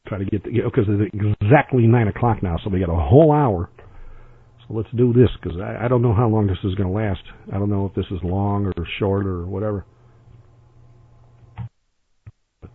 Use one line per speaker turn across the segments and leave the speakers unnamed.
try to get, because it's exactly 9 o'clock now, so we got a whole hour. So let's do this, because I don't know how long this is going to last. I don't know if this is long or short or whatever. But,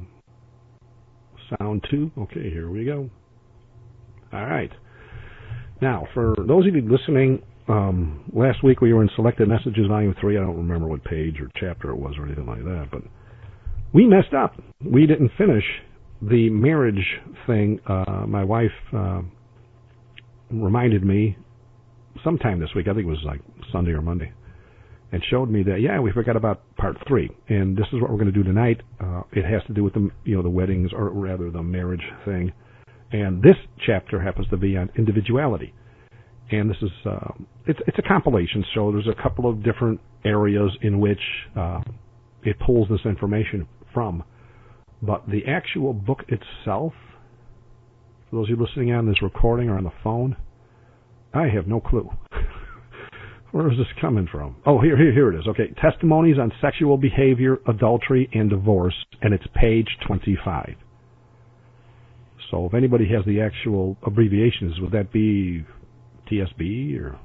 sound 2. Okay, here we go. All right. Now, for those of you listening, last week we were in Selected Messages, Volume 3. I don't remember what page or chapter it was or anything like that, but we messed up. We didn't finish the marriage thing. My wife reminded me sometime this week, I think it was like Sunday or Monday, and showed me that, we forgot about part 3, and this is what we're going to do tonight. It has to do with the weddings, or rather the marriage thing, and this chapter happens to be on individuality. And this is it's a compilation, so there's a couple of different areas in which it pulls this information from. But the actual book itself, for those of you listening on this recording or on the phone, I have no clue. Where is this coming from? Oh, here it is. Okay, Testimonies on Sexual Behavior, Adultery, and Divorce, and it's page 25. So if anybody has the actual abbreviations, would that be TSB or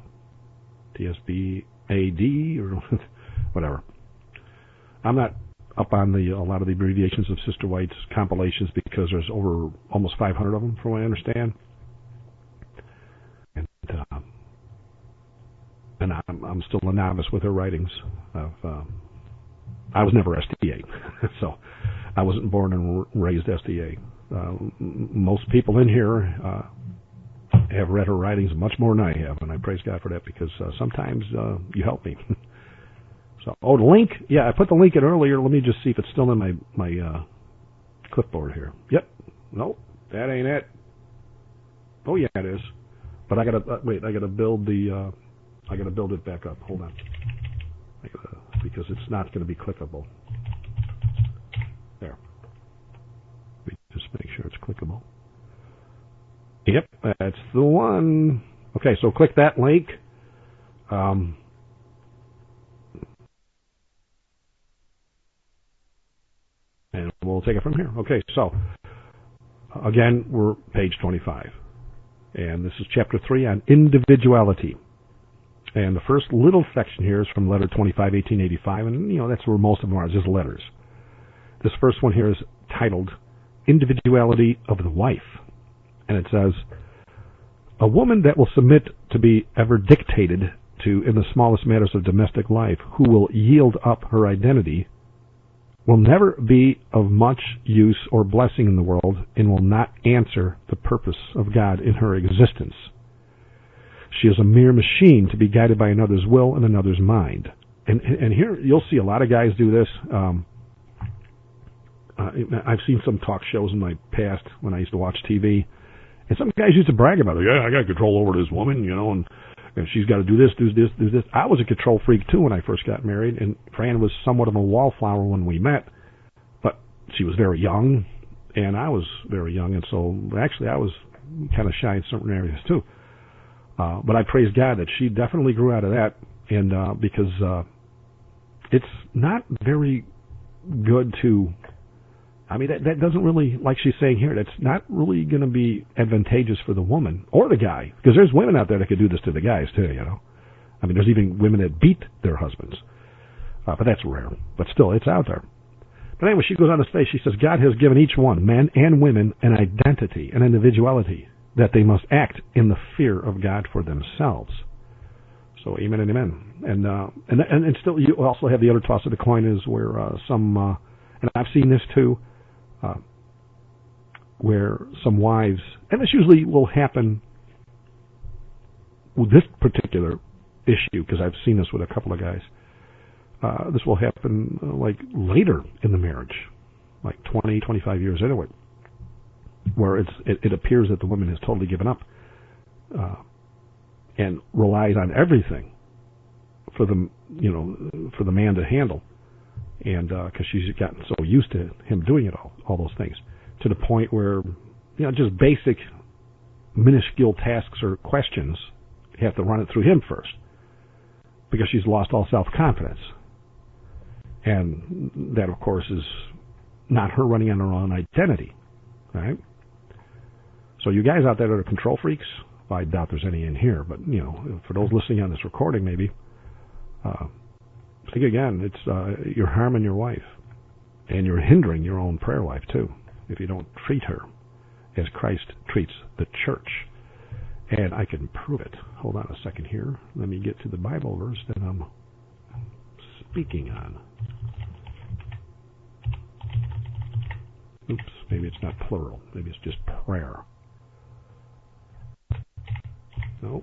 TSBAD or whatever? I'm not up on a lot of the abbreviations of Sister White's compilations because there's over almost 500 of them, from what I understand. And I'm still a novice with her writings. I was never SDA, so I wasn't born and raised SDA. Most people in here have read her writings much more than I have, and I praise God for that, because sometimes you help me. So, the link, I put the link in earlier. Let me just see if it's still in my clipboard here. Yep. Nope, that ain't it. Oh yeah, it is. But I gotta I gotta build it back up. Hold on, because it's not going to be clickable. There. Let me just make sure it's clickable. Yep, that's the one. Okay, so click that link. And we'll take it from here. Okay, so again, we're page 25. And this is chapter 3 on individuality. And the first little section here is from letter 25, 1885. And, that's where most of them are, just letters. This first one here is titled Individuality of the Wife. And it says, a woman that will submit to be ever dictated to in the smallest matters of domestic life, who will yield up her identity, will never be of much use or blessing in the world, and will not answer the purpose of God in her existence. She is a mere machine to be guided by another's will and another's mind. And here you'll see a lot of guys do this. I've seen some talk shows in my past when I used to watch TV, and some guys used to brag about it. Yeah, I got control over this woman, and she's got to do this, do this, do this. I was a control freak too when I first got married, and Fran was somewhat of a wallflower when we met, but she was very young, and I was very young, and so actually I was kind of shy in certain areas too. But I praise God that she definitely grew out of that, and because it's not very good to, that doesn't really, like she's saying here, that's not really going to be advantageous for the woman or the guy, because there's women out there that could do this to the guys too, there's even women that beat their husbands, but that's rare, but still, it's out there. But anyway, she goes on to say, she says, God has given each one, men and women, an identity, an individuality, that they must act in the fear of God for themselves. So amen and amen. And still, you also have the other toss of the coin is where some, and I've seen this too, where some wives, and this usually will happen with this particular issue, because I've seen this with a couple of guys. This will happen like later in the marriage, like 20, 25 years into it, where it appears that the woman has totally given up and relies on everything for the man to handle, and because she's gotten so used to him doing it all those things, to the point where just basic minuscule tasks or questions have to run it through him first, because she's lost all self-confidence, and that of course is not her running on her own identity, right? So you guys out there that are control freaks, well, I doubt there's any in here, but, for those listening on this recording maybe, think again, it's you're harming your wife, and you're hindering your own prayer life too, if you don't treat her as Christ treats the church. And I can prove it. Hold on a second here. Let me get to the Bible verse that I'm speaking on. Oops, maybe it's not plural. Maybe it's just prayer. No.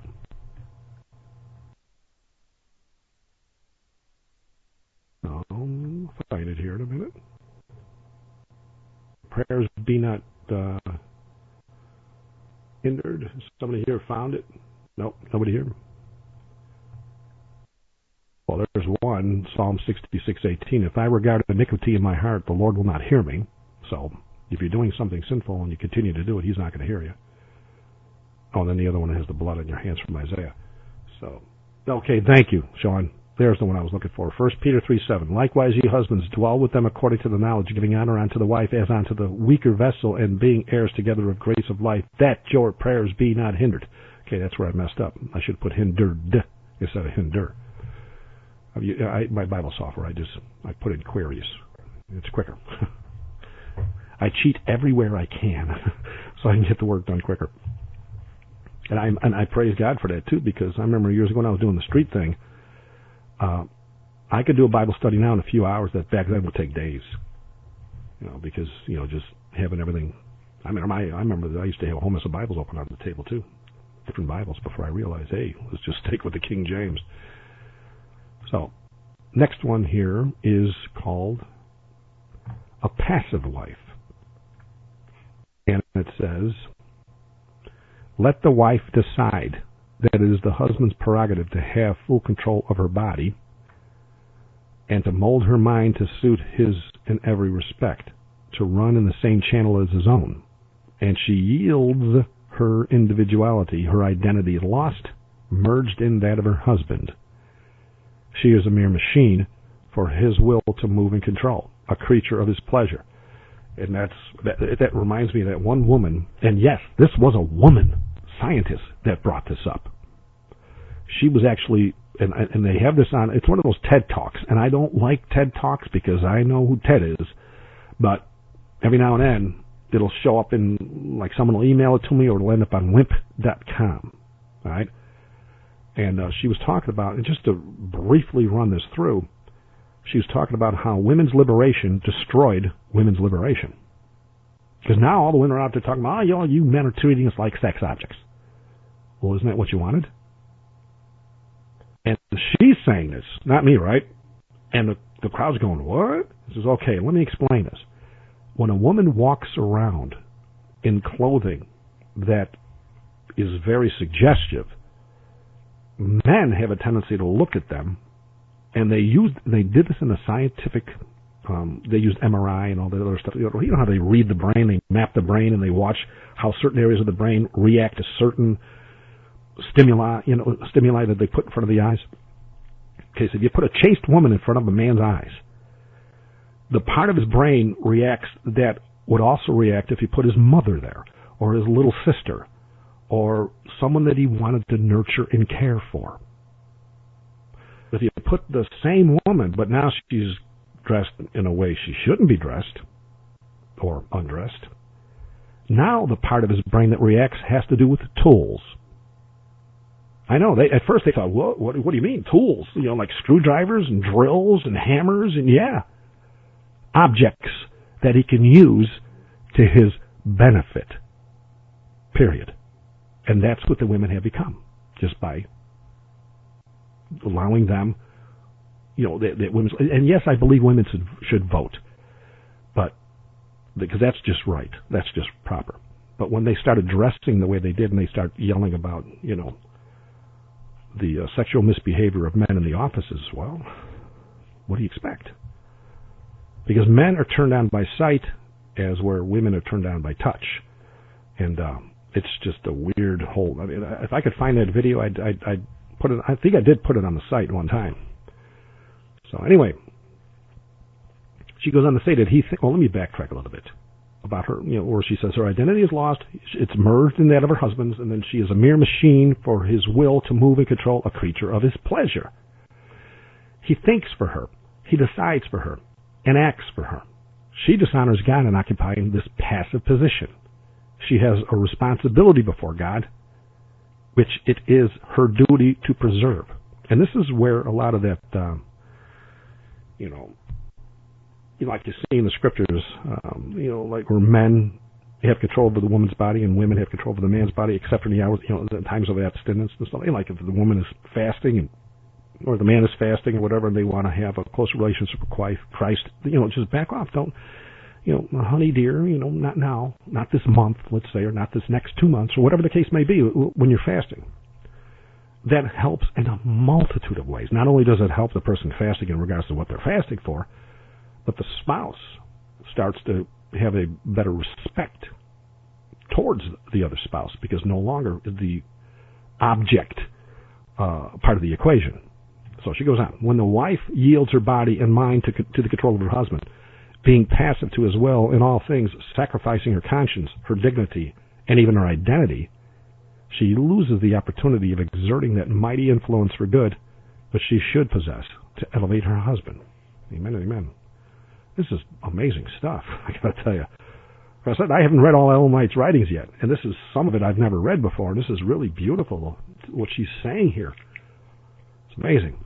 I'll find it here in a minute. Prayers be not hindered. Somebody here found it? Nope, nobody here. Well, there's one, Psalm 66:18. If I regard iniquity in my heart, the Lord will not hear me. So, if you're doing something sinful and you continue to do it, He's not going to hear you. Oh, and then the other one has the blood on your hands from Isaiah. So, okay, thank you, Sean. There's the one I was looking for. 1 Peter 3:7. Likewise, ye husbands, dwell with them according to the knowledge, giving honor unto the wife as unto the weaker vessel, and being heirs together of grace of life, that your prayers be not hindered. Okay, that's where I messed up. I should put hindered instead of hinder. My Bible software, I put in queries. It's quicker. I cheat everywhere I can so I can get the work done quicker. And I praise God for that too, because I remember years ago when I was doing the street thing, I could do a Bible study now in a few hours that back then would take days. Because just having everything. I remember that I used to have a whole mess of Bibles open on the table too, different Bibles, before I realized, hey, let's just stick with the King James. So, next one here is called a passive wife. And it says, let the wife decide that it is the husband's prerogative to have full control of her body and to mold her mind to suit his in every respect, to run in the same channel as his own. And she yields her individuality, her identity is lost, merged in that of her husband. She is a mere machine for his will to move and control, a creature of his pleasure. And that reminds me of that one woman, and yes, this was a woman scientist that brought this up. She was actually, and they have this on, it's one of those TED Talks, and I don't like TED Talks because I know who Ted is, but every now and then it'll show up in, like someone will email it to me or it'll end up on wimp.com, all right? And she was talking about, and just to briefly run this through, she was talking about how women's liberation destroyed women's liberation. Because now all the women are out there talking about, you men are treating us like sex objects. Well, isn't that what you wanted? And she's saying this, not me, right? And the crowd's going, what? She says, okay, let me explain this. When a woman walks around in clothing that is very suggestive, men have a tendency to look at them, and they did this in a scientific, they used MRI and all that other stuff. You know how they read the brain, they map the brain, and they watch how certain areas of the brain react to certain stimuli that they put in front of the eyes. Okay, so if you put a chaste woman in front of a man's eyes, the part of his brain reacts that would also react if you put his mother there, or his little sister, or someone that he wanted to nurture and care for. If you put the same woman, but now she's dressed in a way she shouldn't be dressed, or undressed, now the part of his brain that reacts has to do with tools. I know, at first they thought, what do you mean, tools? Like screwdrivers and drills and hammers and objects that he can use to his benefit, period. And that's what the women have become, just by allowing them, that women. And yes, I believe women should vote, but because that's just right, that's just proper. But when they started dressing the way they did, and they start yelling about, the sexual misbehavior of men in the offices, well, what do you expect? Because men are turned on by sight, as where women are turned on by touch, and it's just a weird whole. I mean, if I could find that video, I'd put it. I think I did put it on the site one time. So anyway, she goes on to say that well, let me backtrack a little bit. about her, where she says her identity is lost, it's merged in that of her husband's, and then she is a mere machine for his will to move and control, a creature of his pleasure. He thinks for her, he decides for her, and acts for her. She dishonors God in occupying this passive position. She has a responsibility before God, which it is her duty to preserve. And this is where a lot of that, like you see in the scriptures, like where men have control over the woman's body and women have control over the man's body, except for the hours, the times of abstinence and stuff. Like if the woman is fasting or the man is fasting or whatever, and they want to have a close relationship with Christ, just back off. Don't, honey dear, not now, not this month, let's say, or not this next 2 months, or whatever the case may be when you're fasting. That helps in a multitude of ways. Not only does it help the person fasting in regards to what they're fasting for, but the spouse starts to have a better respect towards the other spouse because no longer is the object part of the equation. So she goes on. When the wife yields her body and mind to the control of her husband, being passive to his will in all things, sacrificing her conscience, her dignity, and even her identity, she loses the opportunity of exerting that mighty influence for good which she should possess to elevate her husband. Amen and amen. This is amazing stuff, I got to tell you. Like I said, I haven't read all Ellen White's writings yet, and this is some of it I've never read before, and this is really beautiful, what she's saying here. It's amazing.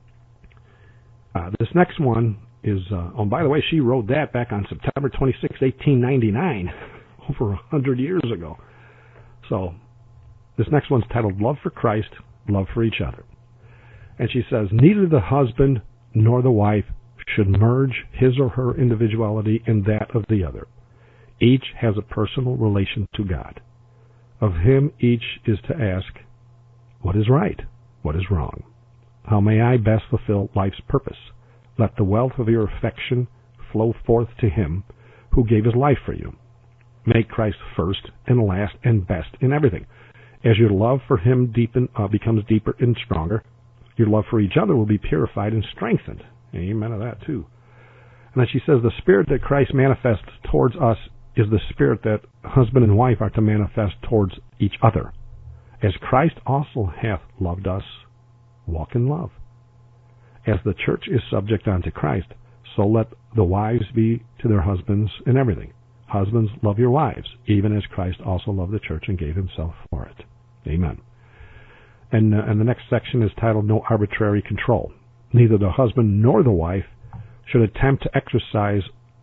This next one is, by the way, she wrote that back on September 26, 1899, over 100 years ago. So, this next one's titled Love for Christ, Love for Each Other. And she says, neither the husband nor the wife should merge his or her individuality in that of the other. Each has a personal relation to God. Of him each is to ask, what is right? What is wrong? How may I best fulfill life's purpose? Let the wealth of your affection flow forth to him who gave his life for you. Make Christ first and last and best in everything. As your love for him becomes deeper and stronger, your love for each other will be purified and strengthened. Amen to that too. And then she says, the spirit that Christ manifests towards us is the spirit that husband and wife are to manifest towards each other. As Christ also hath loved us, walk in love. As the church is subject unto Christ, so let the wives be to their husbands in everything. Husbands, love your wives, even as Christ also loved the church and gave himself for it. Amen. And the next section is titled No Arbitrary Control. Neither the husband nor the wife should attempt to exercise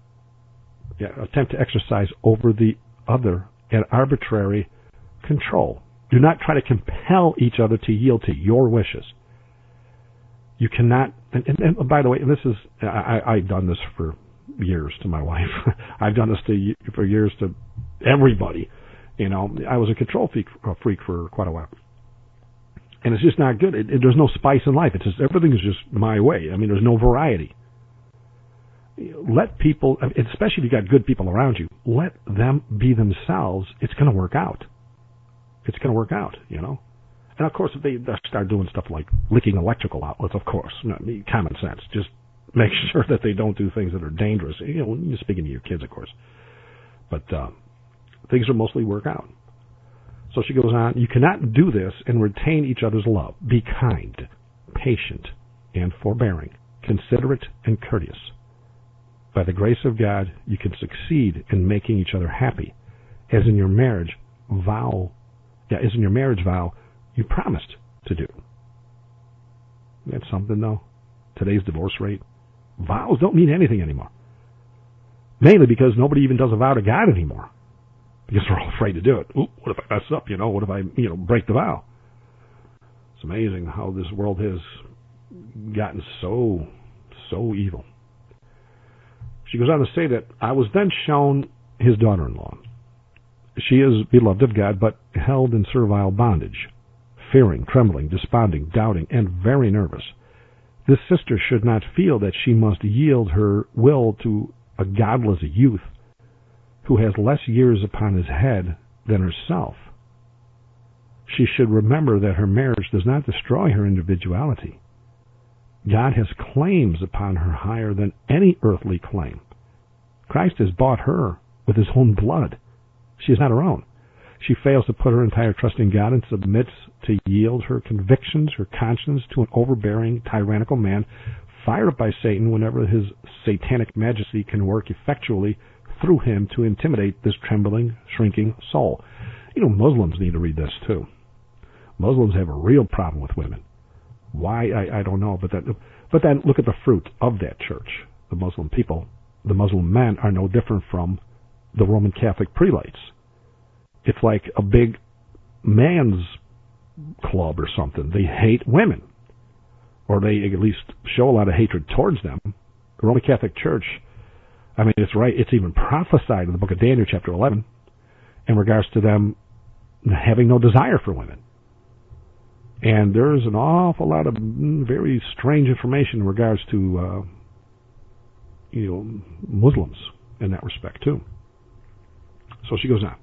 over the other an arbitrary control. Do not try to compel each other to yield to your wishes. You cannot, and by the way, this is, I've done this for years to my wife. I've done this for years to everybody. I was a control freak for quite a while. And it's just not good. There's no spice in life. It's just, everything is just my way. I mean, there's no variety. Let people, especially if you got good people around you, let them be themselves. It's going to work out. It's going to work out, And of course, if they start doing stuff like licking electrical outlets, of course, common sense. Just make sure that they don't do things that are dangerous. When you're speaking to your kids, of course. But things will mostly work out. So she goes on, you cannot do this and retain each other's love. Be kind, patient, and forbearing, considerate, and courteous. By the grace of God, you can succeed in making each other happy, as in your marriage vow you promised to do. That's something, though. Today's divorce rate. Vows don't mean anything anymore. Mainly because nobody even does a vow to God anymore. Because they're all afraid to do it. Ooh, what if I mess up, What if I, break the vow? It's amazing how this world has gotten so evil. She goes on to say that I was then shown his daughter-in-law. She is beloved of God, but held in servile bondage, fearing, trembling, desponding, doubting, and very nervous. This sister should not feel that she must yield her will to a godless youth who has less years upon his head than herself. She should remember that her marriage does not destroy her individuality. God has claims upon her higher than any earthly claim. Christ has bought her with his own blood. She is not her own. She fails to put her entire trust in God and submits to yield her convictions, her conscience to an overbearing, tyrannical man fired up by Satan whenever his satanic majesty can work effectually through him to intimidate this trembling, shrinking soul. You know, Muslims need to read this too. Muslims have a real problem with women. Why, I don't know, but then look at the fruit of that church. The Muslim people, the Muslim men are no different from the Roman Catholic prelates. It's like a big man's club or something. They hate women, or they at least show a lot of hatred towards them. The Roman Catholic Church, I mean, it's right. It's even prophesied in the book of Daniel, chapter 11, in regards to them having no desire for women. And there's an awful lot of very strange information in regards to, Muslims in that respect too. So she goes on.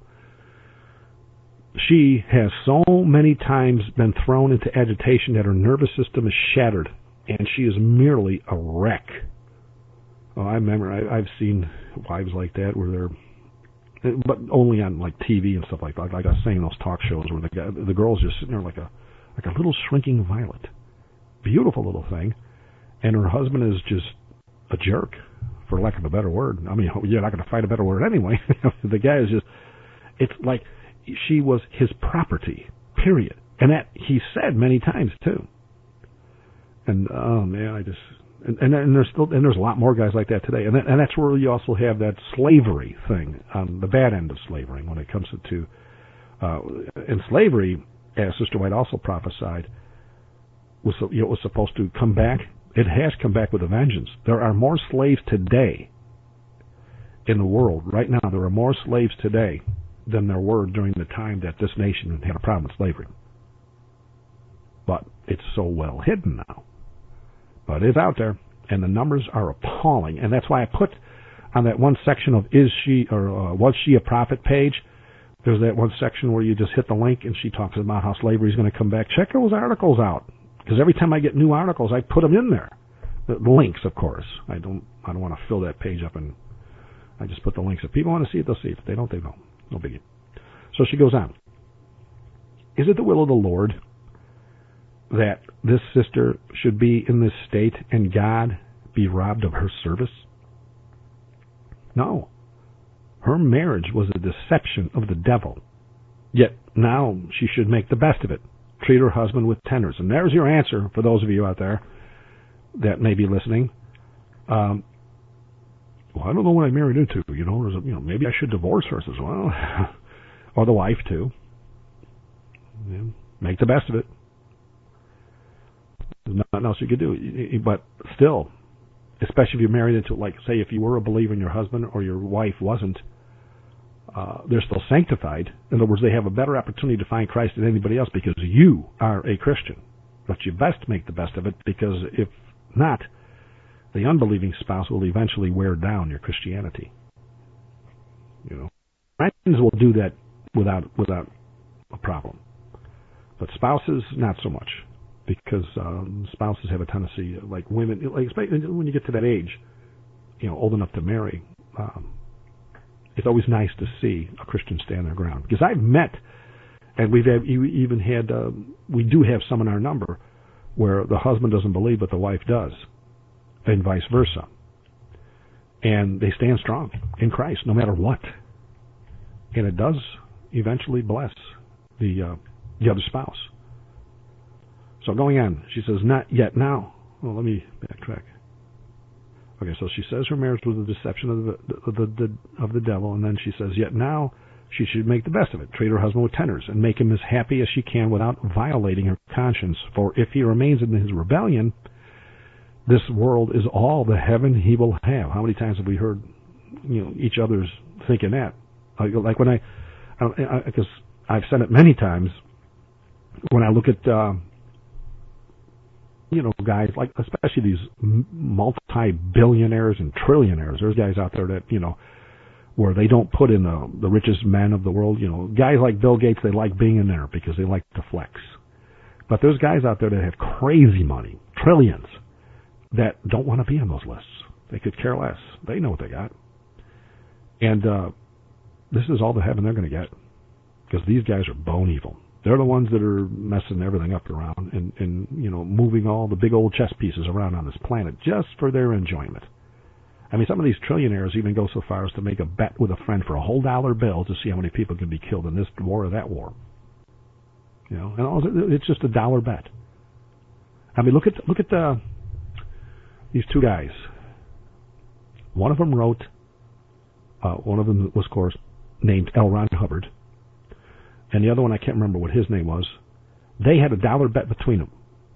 She has so many times been thrown into agitation that her nervous system is shattered, and she is merely a wreck. Oh, I remember I've seen wives like that where they're, but only on like TV and stuff like that. Like I was saying, those talk shows where the girl's just sitting there like a little shrinking violet, beautiful little thing, and her husband is just a jerk, for lack of a better word. I mean, you're not going to find a better word anyway. The guy is just, it's like she was his property, period. And that he said many times too. And oh man, I just and there's a lot more guys like that today. And that's where you also have that slavery thing on the bad end of slavery when it comes to in slavery, as Sister White also prophesied, was supposed to come back. It has come back with a vengeance. There are more slaves today in the world right now. There are more slaves today than there were during the time that this nation had a problem with slavery. But it's so well hidden now. But it's out there, and the numbers are appalling. And that's why I put on that one section of Was She a Prophet page, there's that one section where you just hit the link and she talks about how slavery is going to come back. Check those articles out, because every time I get new articles, I put them in there. The links, of course. I don't want to fill that page up, and I just put the links. If people want to see it, they'll see it. If they don't, they don't. No biggie. So she goes on. Is it the will of the Lord that this sister should be in this state and God be robbed of her service? No. Her marriage was a deception of the devil. Yet now she should make the best of it. Treat her husband with tenderness. And there's your answer for those of you out there that may be listening. Well, I don't know what I married into. Maybe I should divorce her. As well, or the wife too. Yeah, make the best of it. There's nothing else you could do. But still, especially if you're married into, like, say, if you were a believer and your husband or your wife wasn't, they're still sanctified. In other words, they have a better opportunity to find Christ than anybody else because you are a Christian. But you best make the best of it, because if not, the unbelieving spouse will eventually wear down your Christianity. Friends will do that without a problem, but spouses not so much, because spouses have a tendency, like women, especially when you get to that age, old enough to marry. It's always nice to see a Christian stand their ground, because I've met, and we do have some in our number where the husband doesn't believe but the wife does, and vice versa. And they stand strong in Christ no matter what. And it does eventually bless the other spouse. So going on, she says, not yet now. Well, let me backtrack. Okay, so she says her marriage was a deception of the devil, and then she says, yet now she should make the best of it, treat her husband with tenderness, and make him as happy as she can without violating her conscience. For if he remains in his rebellion, this world is all the heaven he will have. How many times have we heard, each other's thinking that? Like when because I've said it many times, when I look at, guys like, especially these multi-billionaires and trillionaires. There's guys out there that, where they don't put in the richest men of the world. Guys like Bill Gates, they like being in there because they like to flex. But there's guys out there that have crazy money, trillions, that don't want to be on those lists. They could care less. They know what they got. And this is all the heaven they're going to get, because these guys are bone evil. They're the ones that are messing everything up around and moving all the big old chess pieces around on this planet just for their enjoyment. I mean, some of these trillionaires even go so far as to make a bet with a friend for a whole dollar bill to see how many people can be killed in this war or that war. And it's just a dollar bet. I mean, look at these two guys. One of them wrote. One of them was, of course, named L. Ron Hubbard. And the other one, I can't remember what his name was. They had a dollar bet between them.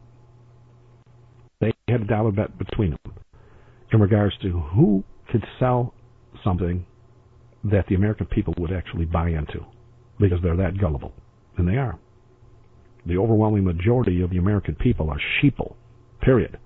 In regards to who could sell something that the American people would actually buy into, because they're that gullible. And they are. The overwhelming majority of the American people are sheeple, period.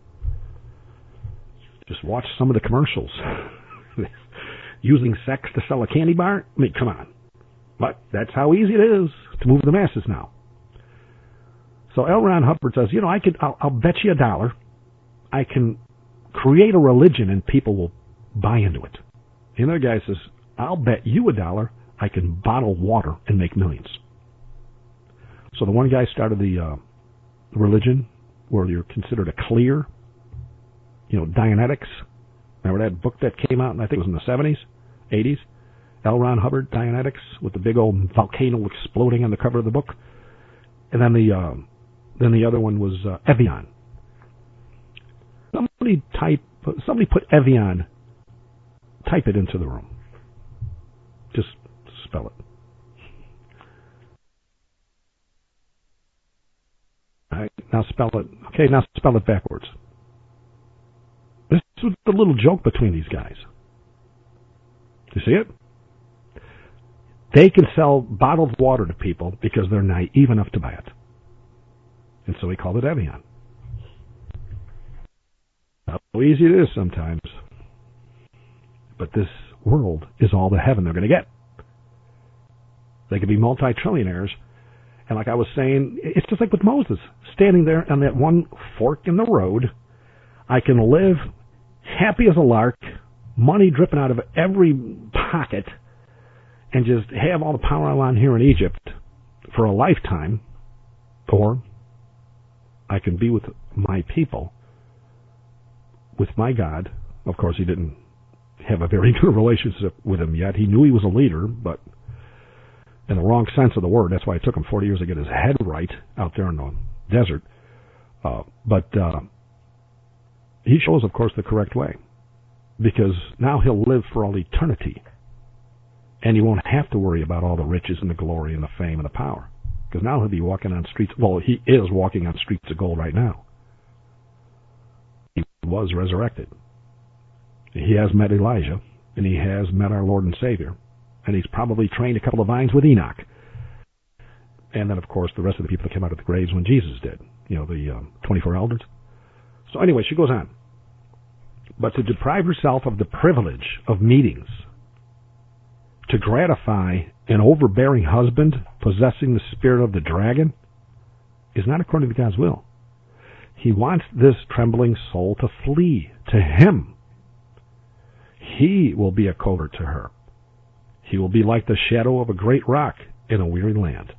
Just watch some of the commercials. Using sex to sell a candy bar? I mean, come on. But that's how easy it is to move the masses now. So L. Ron Hubbard says, I'll bet you $1. I can create a religion and people will buy into it. The other guy says, I'll bet you $1. I can bottle water and make millions. So the one guy started the religion where you're considered a clear, Dianetics. Remember that book that came out, and I think it was in the 70s, 80s? L. Ron Hubbard, Dianetics, with the big old volcano exploding on the cover of the book. And then the other one was Evian. Somebody put Evian, type it into the room. Just spell it. All right, now spell it. Okay, now spell it backwards. This was the little joke between these guys. You see it? They can sell bottled water to people because they're naive enough to buy it. And so he called it Evian. How easy it is sometimes. But this world is all the heaven they're going to get. They could be multi-trillionaires. And like I was saying, it's just like with Moses, standing there on that one fork in the road. I can live happy as a lark, money dripping out of every pocket, and just have all the power I want here in Egypt for a lifetime. Or I can be with my people, with my God. Of course, he didn't have a very good relationship with him yet. He knew he was a leader, but in the wrong sense of the word. That's why it took him 40 years to get his head right out there in the desert. But he shows, of course, the correct way, because now he'll live for all eternity, and he won't have to worry about all the riches and the glory and the fame and the power, because now he'll be walking on streets. Well, he is walking on streets of gold right now. He was resurrected. He has met Elijah, and he has met our Lord and Savior, and he's probably trained a couple of vines with Enoch. And then, of course, the rest of the people that came out of the graves when Jesus did, the 24 elders. So anyway, she goes on. But to deprive herself of the privilege of meetings, to gratify an overbearing husband possessing the spirit of the dragon, is not according to God's will. He wants this trembling soul to flee to him. He will be a covert to her. He will be like the shadow of a great rock in a weary land.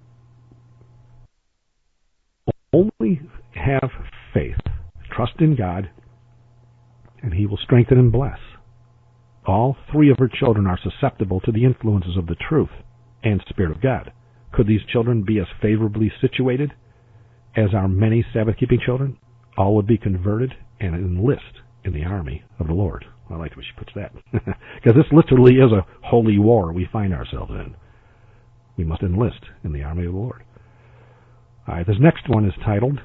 Only have faith. Trust in God, and he will strengthen and bless. All three of her children are susceptible to the influences of the truth and Spirit of God. Could these children be as favorably situated as our many Sabbath-keeping children? All would be converted and enlist in the army of the Lord. I like the way she puts that. Because this literally is a holy war we find ourselves in. We must enlist in the army of the Lord. All right, this next one is titled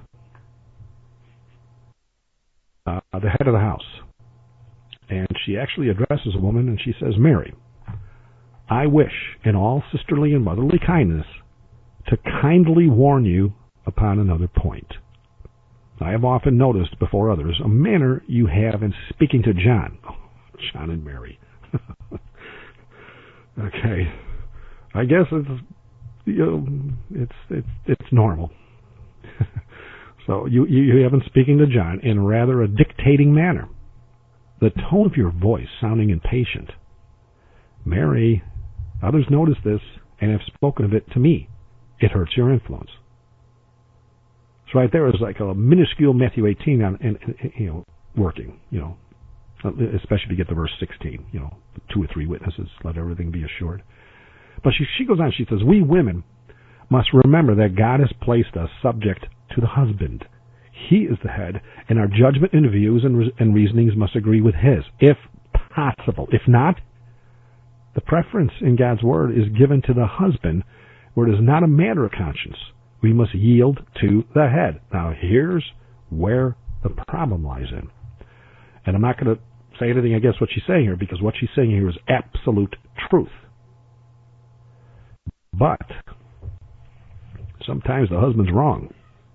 The Head of the House. And she actually addresses a woman, and she says, Mary, I wish in all sisterly and motherly kindness to kindly warn you upon another point. I have often noticed before others a manner you have in speaking to John. Oh, John and Mary. Okay. I guess it's normal. So you have been speaking to John in rather a dictating manner. The tone of your voice sounding impatient. Mary, Others notice this and have spoken of it to me. It hurts your influence. So right there is like a minuscule Matthew 18 on, working, especially if you get to verse 16, 2 or 3 witnesses, let everything be assured. But she goes on, she says, we women must remember that God has placed us subject to the husband. He is the head, and our judgment and views and reasonings must agree with his, if possible. If not, the preference in God's word is given to the husband, where it is not a matter of conscience. We must yield to the head. Now, here's where the problem lies in. And I'm not going to say anything against what she's saying here, because what she's saying here is absolute truth. But sometimes the husband's wrong.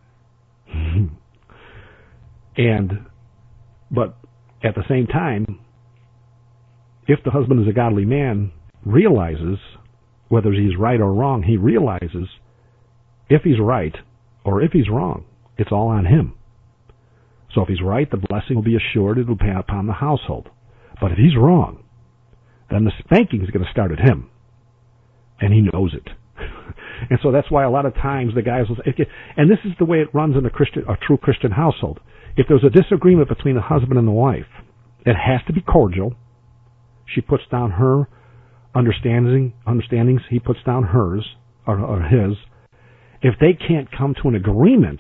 But at the same time, if the husband is a godly man, realizes whether he's right or wrong, he realizes if he's right or if he's wrong, it's all on him. So if he's right, the blessing will be assured, it will be upon the household. But if he's wrong, then the spanking is going to start at him. And he knows it. And so that's why a lot of times the guys will say, and this is the way it runs in a true Christian household. If there's a disagreement between the husband and the wife, it has to be cordial. She puts down her understandings, he puts down hers, or his. If they can't come to an agreement,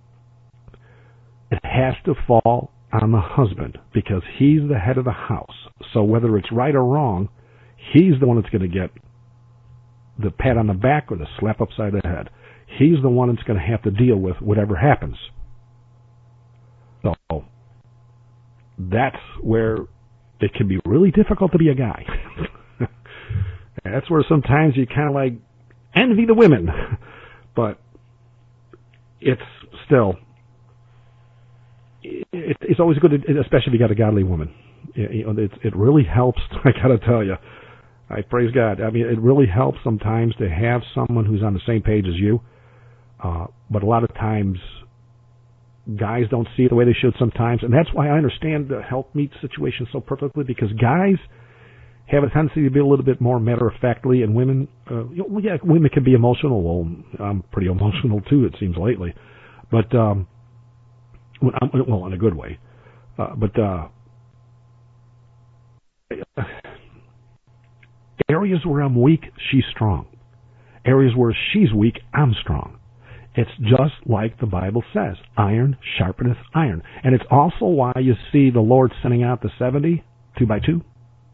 it has to fall on the husband, because he's the head of the house. So whether it's right or wrong, he's the one that's going to get the pat on the back or the slap upside the head. He's the one that's going to have to deal with whatever happens. So that's where it can be really difficult to be a guy. That's where sometimes you kind of like envy the women. But it's still, it's always good, especially if you got a godly woman. It really helps, I got to tell you. I praise God. I mean, it really helps sometimes to have someone who's on the same page as you. But a lot of times, guys don't see it the way they should sometimes. And that's why I understand the helpmeet situation so perfectly, because guys have a tendency to be a little bit more matter-of-factly, and women, women can be emotional. Well, I'm pretty emotional too, it seems lately. But, well, in a good way. Areas where I'm weak, she's strong. Areas where she's weak, I'm strong. It's just like the Bible says, iron sharpeneth iron. And it's also why you see the Lord sending out the 70, 2 by 2.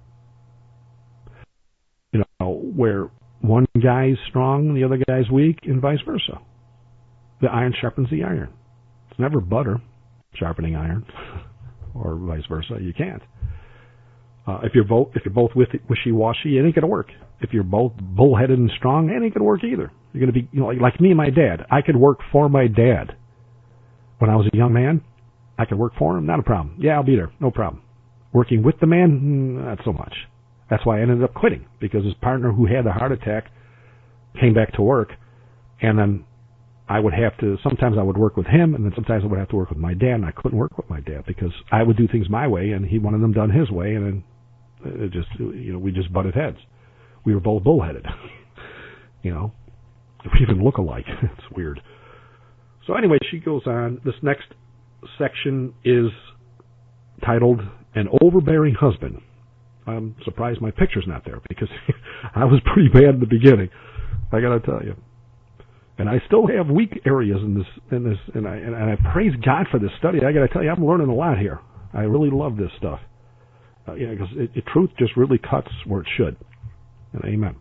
Where one guy's strong and the other guy's weak, and vice versa. The iron sharpens the iron. It's never butter sharpening iron, or vice versa. You can't. If you're both wishy-washy, it ain't gonna work. If you're both bullheaded and strong, it ain't gonna work either. You're gonna be, like me and my dad. I could work for my dad when I was a young man. I could work for him, not a problem. Yeah, I'll be there, no problem. Working with the man, not so much. That's why I ended up quitting, because his partner who had a heart attack came back to work, and then sometimes I would work with him, and then sometimes I would have to work with my dad, and I couldn't work with my dad because I would do things my way, and he wanted them done his way, and then we just butted heads. We were both bullheaded. We even look alike. It's weird. So anyway, she goes on. This next section is titled, An Overbearing Husband. I'm surprised my picture's not there, because I was pretty bad in the beginning, I got to tell you. And I still have weak areas in this, and I praise God for this study. I got to tell you, I'm learning a lot here. I really love this stuff. Because truth just really cuts where it should. And amen.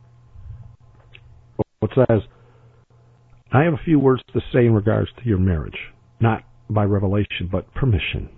It says, I have a few words to say in regards to your marriage, not by revelation, but permission.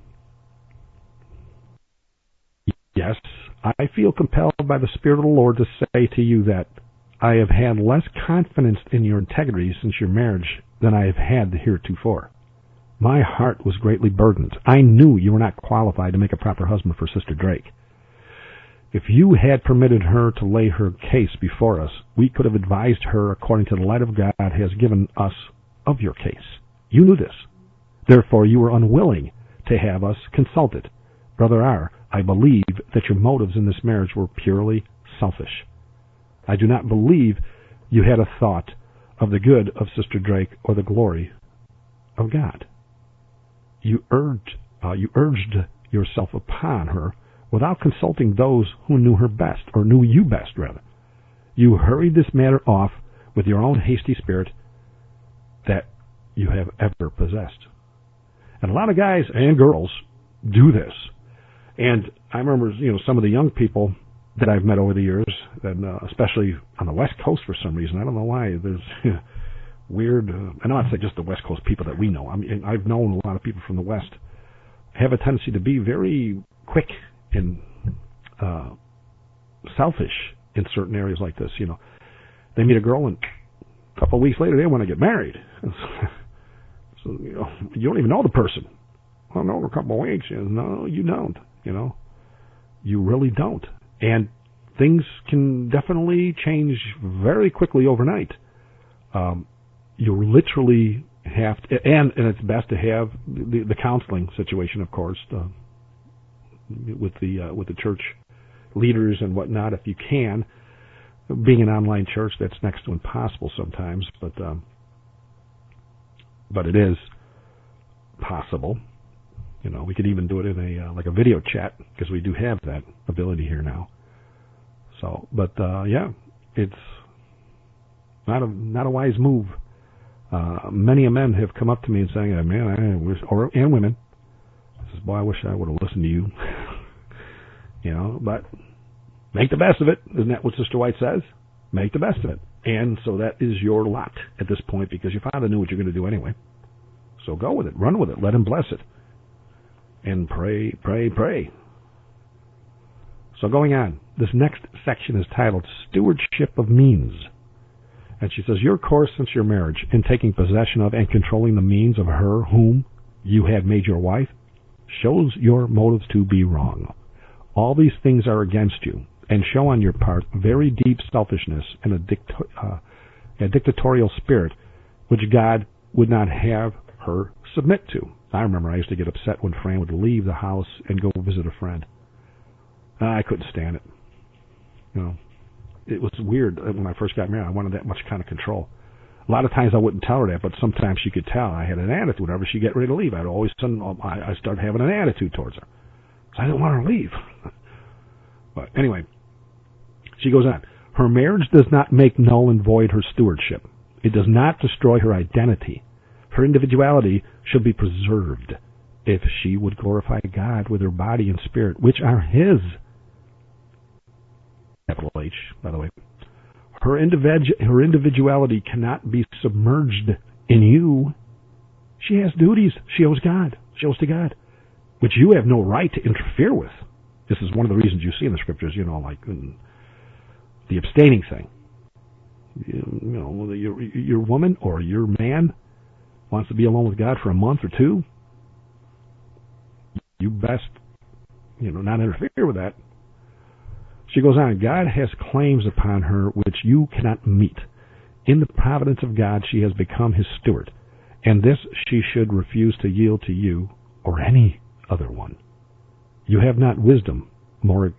Yes, I feel compelled by the Spirit of the Lord to say to you that I have had less confidence in your integrity since your marriage than I have had heretofore. My heart was greatly burdened. I knew you were not qualified to make a proper husband for Sister Drake. If you had permitted her to lay her case before us, we could have advised her according to the light of God has given us of your case. You knew this. Therefore, you were unwilling to have us consulted. Brother R., I believe that your motives in this marriage were purely selfish. I do not believe you had a thought of the good of Sister Drake or the glory of God. You urged yourself upon her without consulting those who knew her best, or knew you best, rather. You hurried this matter off with your own hasty spirit that you have ever possessed. And a lot of guys and girls do this. And I remember, some of the young people that I've met over the years, and especially on the West Coast for some reason. I don't know why. There's weird, I don't want to say just the West Coast people that we know. I mean, I've known a lot of people from the West have a tendency to be very quick and selfish in certain areas like this. They meet a girl and a couple of weeks later they want to get married. So, you don't even know the person. Well, no, a couple of weeks. No, you don't. You really don't. And things can definitely change very quickly overnight. You literally have to, and it's best to have the counseling situation, of course, with the church leaders and whatnot, if you can. Being an online church, that's next to impossible sometimes, but it is possible. We could even do it in a video chat, because we do have that ability here now. So, but it's not a wise move. Many men have come up to me and saying, "Man, I wish," and women, says, "Boy, I wish I would have listened to you." But make the best of it. Isn't that what Sister White says? Make the best of it. And so that is your lot at this point, because your Father knew what you're going to do anyway. So go with it. Run with it. Let Him bless it. And pray, pray, pray. So going on, this next section is titled Stewardship of Means. And she says, your course since your marriage in taking possession of and controlling the means of her whom you have made your wife shows your motives to be wrong. All these things are against you and show on your part very deep selfishness and a dictatorial spirit which God would not have her submit to. I remember I used to get upset when Fran would leave the house and go visit a friend. I couldn't stand it. It was weird when I first got married. I wanted that much kind of control. A lot of times I wouldn't tell her that, but sometimes she could tell I had an attitude. Whenever she'd get ready to leave, I started having an attitude towards her. So I didn't want her to leave. But anyway, she goes on. Her marriage does not make null and void her stewardship. It does not destroy her identity. Her individuality should be preserved if she would glorify God with her body and spirit, which are His. Capital H, by the way. Her individuality cannot be submerged in you. She has duties. She owes to God, which you have no right to interfere with. This is one of the reasons you see in the scriptures, like the abstaining thing. Your woman or your man wants to be alone with God for a month or two. You best, not interfere with that. She goes on, God has claims upon her which you cannot meet. In the providence of God, she has become His steward, and this she should refuse to yield to you or any other one. You have not wisdom more,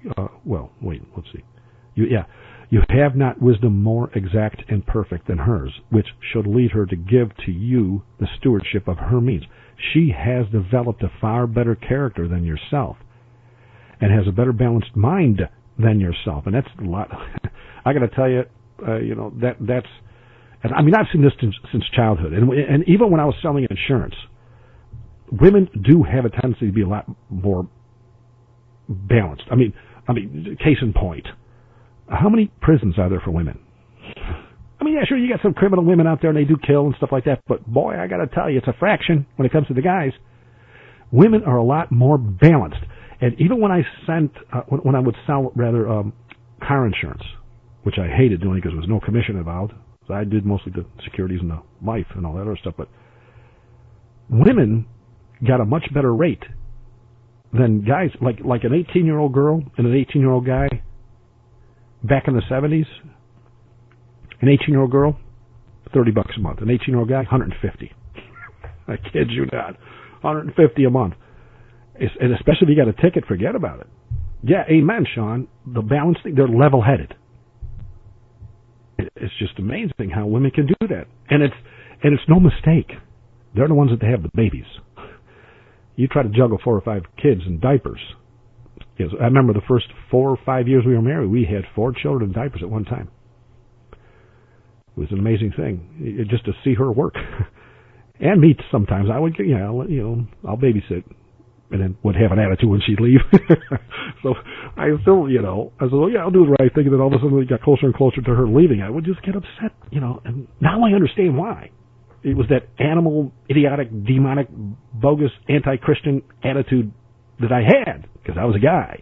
You have not wisdom more exact and perfect than hers, which should lead her to give to you the stewardship of her means. She has developed a far better character than yourself, and has a better balanced mind than yourself. And that's a lot. I got to tell you, that's. And I mean, I've seen this since childhood, and even when I was selling insurance, women do have a tendency to be a lot more balanced. I mean, case in point, how many prisons are there for women? I mean, yeah, sure, you got some criminal women out there and they do kill and stuff like that, but boy, I got to tell you, it's a fraction when it comes to the guys. Women are a lot more balanced. And even when I when I would sell car insurance, which I hated doing because there was no commission involved, so I did mostly the securities and the life and all that other stuff. But women got a much better rate than guys. Like an 18-year-old girl and an 18-year-old guy back in the 70s. An 18-year-old girl, $30 a month. An 18-year-old guy, $150. I kid you not, $150 a month. And especially if you got a ticket, forget about it. Yeah, amen, Sean. The balance thing, they're level-headed. it's just amazing how women can do that. And it's no mistake. They're the ones that have the babies. You try to juggle 4 or 5 kids in diapers. Yes, I remember the first 4 or 5 years we were married, we had 4 children in diapers at one time. It was an amazing thing, just to see her work. And me sometimes. I would, I'll babysit, and then would have an attitude when she'd leave. So I still, I said, well, yeah, I'll do the right thing. And then all of a sudden we got closer and closer to her leaving. I would just get upset, and now I understand why. It was that animal, idiotic, demonic, bogus, anti-Christian attitude that I had, because I was a guy.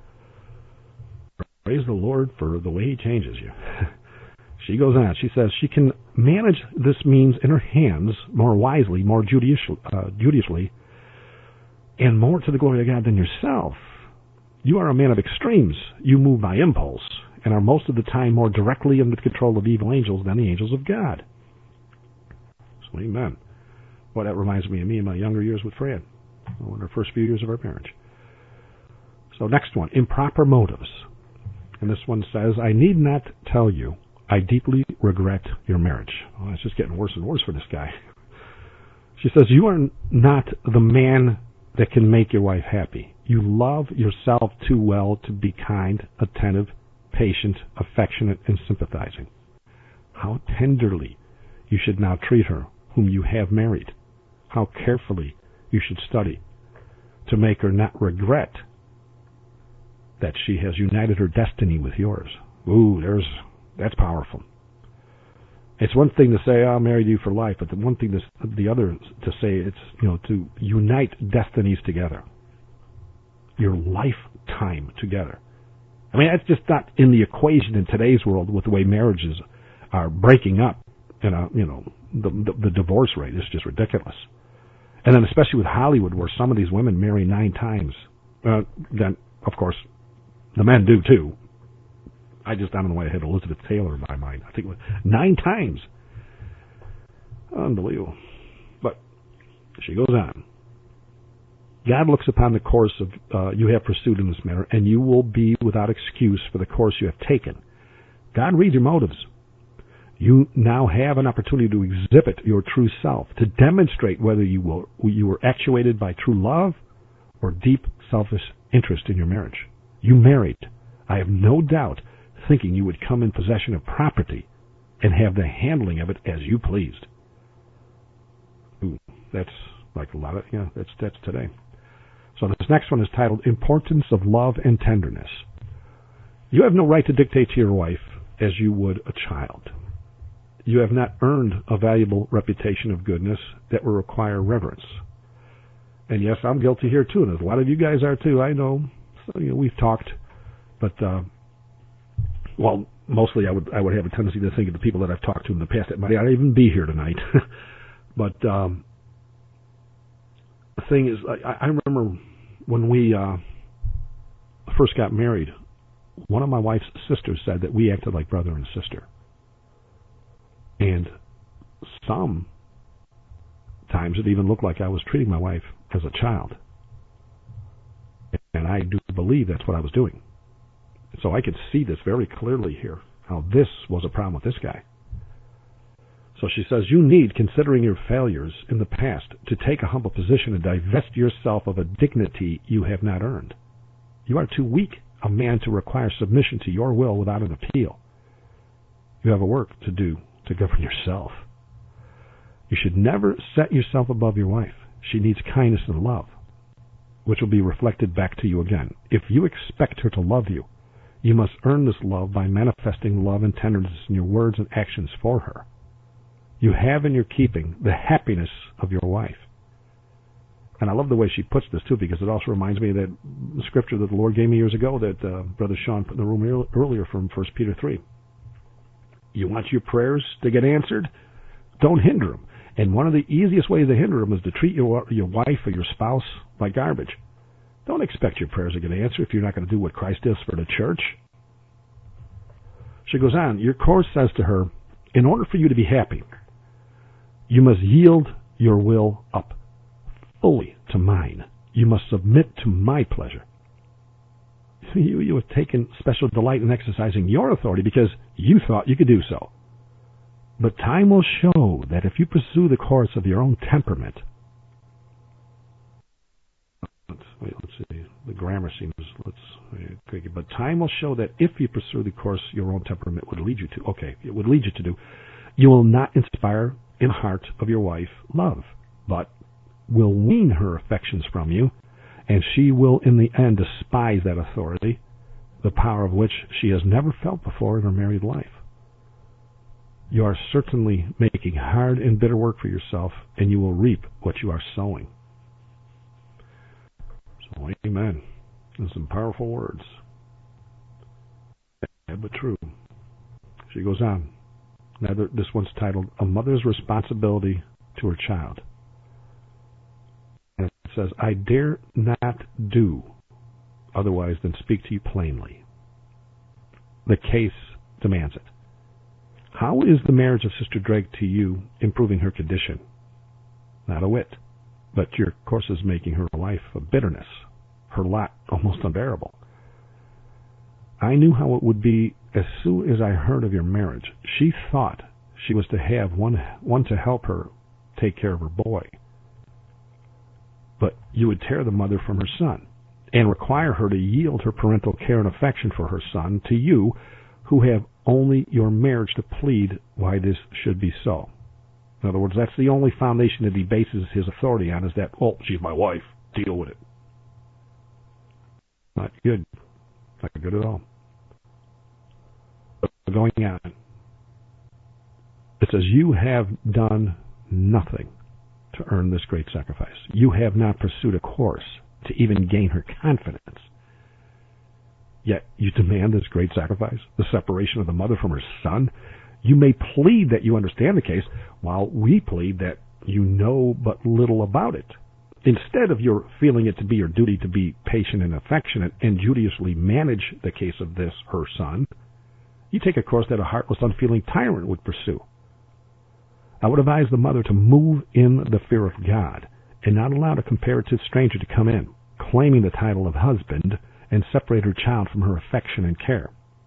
Praise the Lord for the way He changes you. She goes on. She says she can manage this means in her hands more wisely, more judiciously, and more to the glory of God than yourself. You are a man of extremes. You move by impulse and are most of the time more directly under the control of evil angels than the angels of God. So, amen. Well, that reminds me of me in my younger years with Fran, in our first few years of our marriage. So next one, improper motives. And this one says, I need not tell you, I deeply regret your marriage. Oh, it's just getting worse and worse for this guy. She says, you are not the man that can make your wife happy. You love yourself too well to be kind, attentive, patient, affectionate, and sympathizing. How tenderly you should now treat her whom you have married. How carefully you should study to make her not regret that she has united her destiny with yours. Ooh, that's powerful. It's one thing to say, I'll marry you for life, but the other to say it's, to unite destinies together. Your lifetime together. I mean, that's just not in the equation in today's world with the way marriages are breaking up. The divorce rate is just ridiculous. And then especially with Hollywood, where some of these women marry 9 times. Then, of course, the men do too. I don't know why I had Elizabeth Taylor in my mind. I think it was 9 times. Unbelievable. But she goes on. God looks upon the course of you have pursued in this manner, and you will be without excuse for the course you have taken. God reads your motives. You now have an opportunity to exhibit your true self, to demonstrate whether you were actuated by true love or deep selfish interest in your marriage. You married, I have no doubt, thinking you would come in possession of property and have the handling of it as you pleased. Ooh, that's like a lot of, that's today. So this next one is titled Importance of Love and Tenderness. You have no right to dictate to your wife as you would a child. You have not earned a valuable reputation of goodness that will require reverence. And yes, I'm guilty here too, and a lot of you guys are too, I know. So, we've talked, but mostly I would have a tendency to think of the people that I've talked to in the past that might not even be here tonight. But the thing is, I remember when we first got married, one of my wife's sisters said that we acted like brother and sister. And sometimes it even looked like I was treating my wife as a child. And I do believe that's what I was doing. So I could see this very clearly here, how this was a problem with this guy. So she says, you need, considering your failures in the past, to take a humble position and divest yourself of a dignity you have not earned. You are too weak a man to require submission to your will without an appeal. You have a work to do to govern yourself. You should never set yourself above your wife. She needs kindness and love, which will be reflected back to you again. If you expect her to love you, you must earn this love by manifesting love and tenderness in your words and actions for her. You have in your keeping the happiness of your wife. And I love the way she puts this, too, because it also reminds me of that scripture that the Lord gave me years ago that Brother Sean put in the room earlier from 1 Peter 3. You want your prayers to get answered? Don't hinder them. And one of the easiest ways to hinder them is to treat your wife or your spouse like garbage. Don't expect your prayers to get answered if you're not going to do what Christ does for the church. She goes on, your course says to her, in order for you to be happy, you must yield your will up fully to mine. You must submit to my pleasure. You have taken special delight in exercising your authority because you thought you could do so. But time will show that if you pursue the course of your own temperament, let's see, the grammar seems, but time will show that if you pursue the course your own temperament would lead you to, it would lead you to do, you will not inspire in the heart of your wife love, but will wean her affections from you, and she will in the end despise that authority, the power of which she has never felt before in her married life. You are certainly making hard and bitter work for yourself, and you will reap what you are sowing. So, amen. Those some powerful words. Sad but true. She goes on. This one's titled, A Mother's Responsibility to Her Child. And it says, I dare not do otherwise than speak to you plainly. The case demands it. How is the marriage of Sister Drake to you improving her condition? Not a whit. But your course is making her life a bitterness, her lot almost unbearable. I knew how it would be as soon as I heard of your marriage. She thought she was to have one to help her take care of her boy. But you would tear the mother from her son and require her to yield her parental care and affection for her son to you, who have only your marriage to plead why this should be so. In other words, that's the only foundation that he bases his authority on, is that, well, she's my wife, deal with it. Not good. Not good at all. But going on, it says, you have done nothing to earn this great sacrifice. You have not pursued a course to even gain her confidence. Yet you demand this great sacrifice, the separation of the mother from her son. You may plead that you understand the case, while we plead that you know but little about it. Instead of your feeling it to be your duty to be patient and affectionate and judiciously manage the case of this, her son, you take a course that a heartless, unfeeling tyrant would pursue. I would advise the mother to move in the fear of God and not allow a comparative stranger to come in, claiming the title of husband, and separate her child from her affection and care.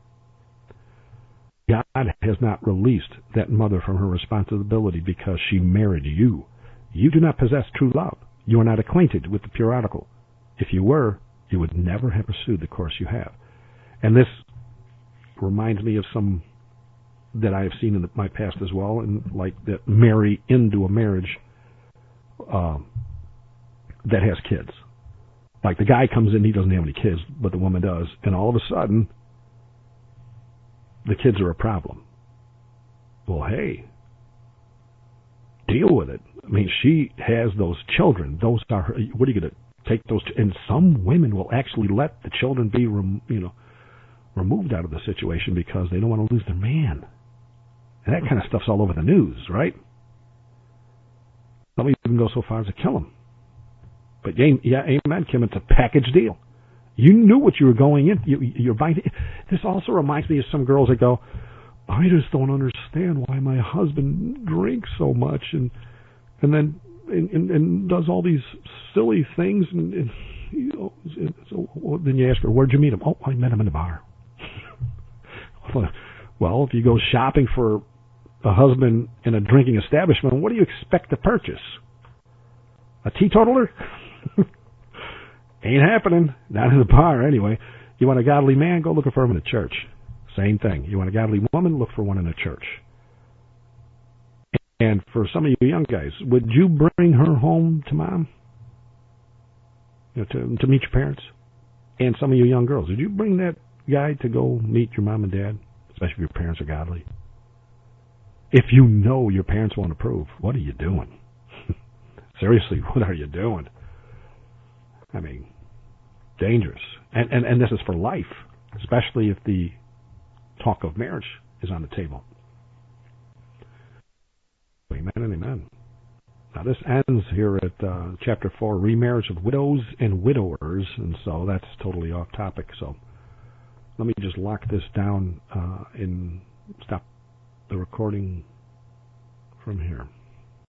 God has not released that mother from her responsibility because she married you. You do not possess true love. You are not acquainted with the pure article. If you were, you would never have pursued the course you have. And this reminds me of some that I have seen in my past as well, and like that marry into a marriage that has kids. Like the guy comes in, he doesn't have any kids, but the woman does, and all of a sudden, the kids are a problem. Well, hey, deal with it. I mean, she has those children. Those are her. What are you going to take those? And some women will actually let the children be, removed out of the situation because they don't want to lose their man. And that kind of stuff's all over the news, right? Some even go so far as to kill them. But yeah, amen, Kim. It's a package deal. You knew what you were going in. You're buying. This also reminds me of some girls that go, I just don't understand why my husband drinks so much and then does all these silly things. And so then you ask her, where'd you meet him? Oh, I met him in the bar. Well, if you go shopping for a husband in a drinking establishment, what do you expect to purchase? A teetotaler? Ain't happening. Not in the bar, anyway. You want a godly man? Go looking for him in a church. Same thing. You want a godly woman? Look for one in a church. And for some of you young guys, would you bring her home to mom? To meet your parents? And some of you young girls, would you bring that guy to go meet your mom and dad? Especially if your parents are godly. If you know your parents won't approve, what are you doing? Seriously, what are you doing? I mean, dangerous. And this is for life, especially if the talk of marriage is on the table. Amen and amen. Now this ends here at chapter 4, remarriage of widows and widowers, and so that's totally off topic. So let me just lock this down and stop the recording from here.